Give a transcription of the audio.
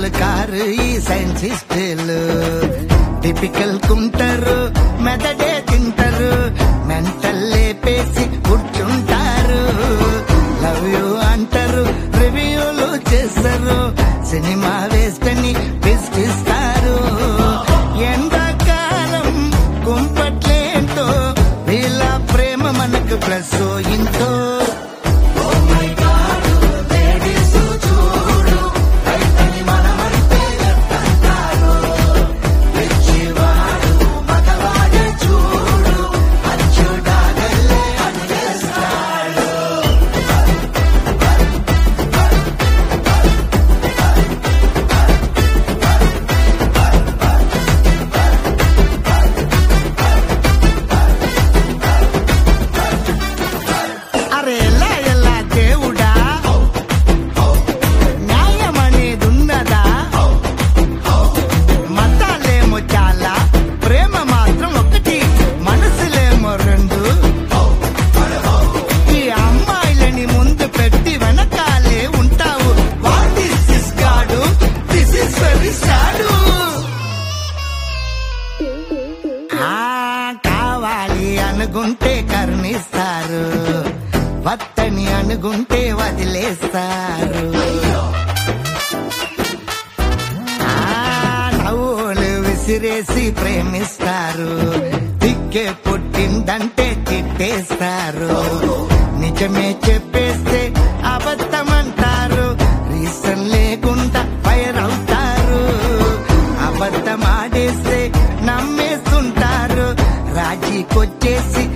car ఈ సైన్సిస్టులు typical కుంటారు మెదడే తింటారు మెంటల్ లేపేసి కూర్చుంటారు లవ్ యూ అంటారు రివ్యూలు చేస్తారు సినిమా వేస్ట్ అని పిస్టిస్తారు ఎండాకాలం కుంపట్లేంటో వీళ్ళ ప్రేమ మనకు ప్లస్ ఇంతో అనుకుంటే కరుణిస్తారు వత్తని అనుకుంటే వదిలేస్తారు నవ్వులు విసిరేసి ప్రేమిస్తారు దిక్కే పుట్టిందంటే తిట్టేస్తారు నిజమే చెప్పేస్తే అబద్ధమంటారు రీజన్ లేకుండా ఫైర్ అవుతారు అబద్ధమాడేస్తే నమ్మేస్తుంటారు రాజీకొచ్చేసి